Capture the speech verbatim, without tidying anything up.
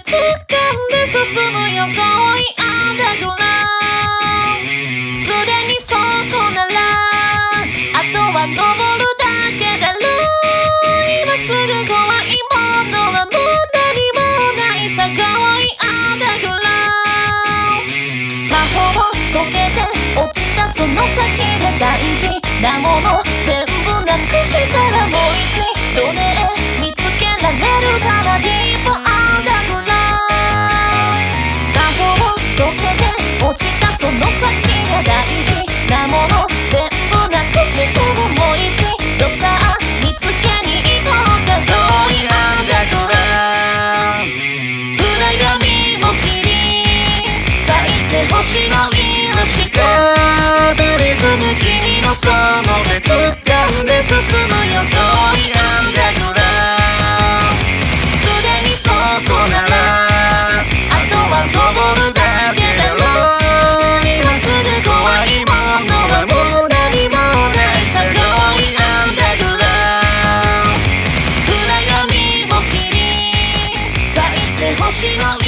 掴んで進むよ遠いアンダーグラウンド。すでにそこならあとは登るだけだろう。今すぐ怖いものはもう何もないさ遠いアンダーグラウンド。魔法溶けて落ちたその先で大事なもの全部なくしたらもう一度ね見つけられるからディープアンダーグラウンド。魔法溶けて落ちたその先が大事なもの全部なくしてももう一度さあ見つけに行こうか遠いアンダーグラウンド。暗闇も切り裂いて星の色したリズム君のその手掴んで進むよ遠いアンダーグラウンド。すでにそこならあとは登るだけだろう。今すぐ怖いものはもう何もないさ遠いアンダーグラウンド。暗闇も切り裂いて星の